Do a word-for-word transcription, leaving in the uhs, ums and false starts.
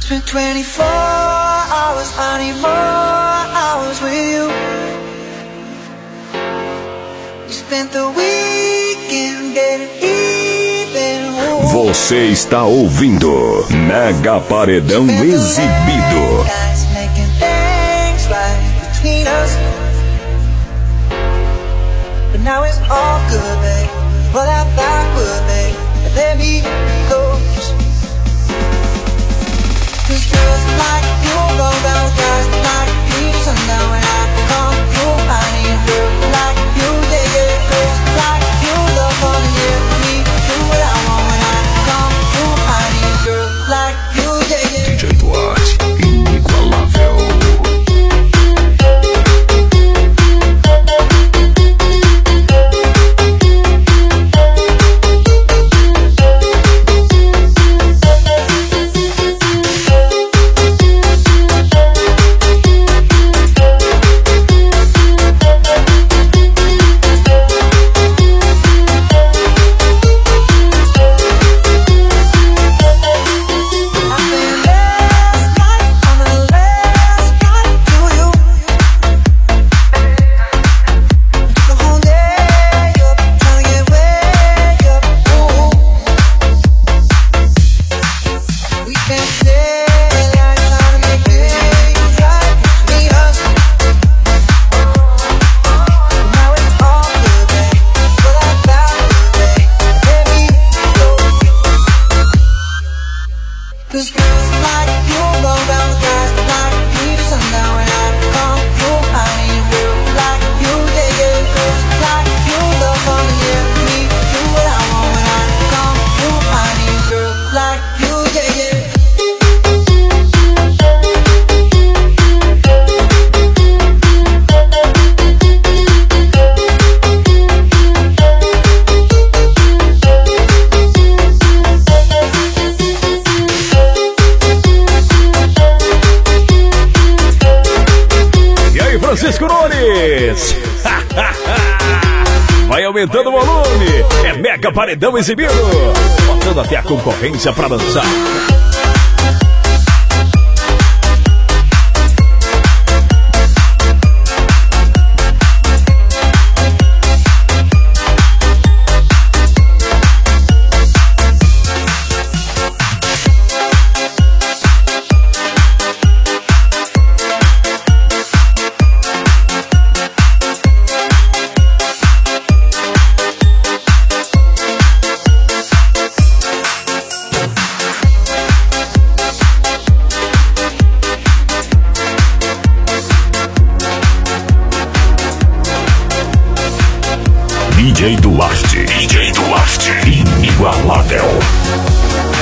Spent twenty-four hours, I need more hours with you. You spent the weekend getting even. Você está ouvindo Mega Paredão Exibido. Making things right between us. But now it's all good, babe. Roll that backward, babe, and let me go. Cause girls like you roll down, guys like you sundown. When I come through, I need a girl like you, yeah, yeah. Girls like you love on the year. Me, do what I want. When I come through, I need a girl like you, yeah, yeah. D J Duarte, inigualável. Francisco Nunes. Vai aumentando o volume. É Mega Paredão Exibido. Botando até a concorrência pra dançar. D J Duarte, D J Duarte, inigualável.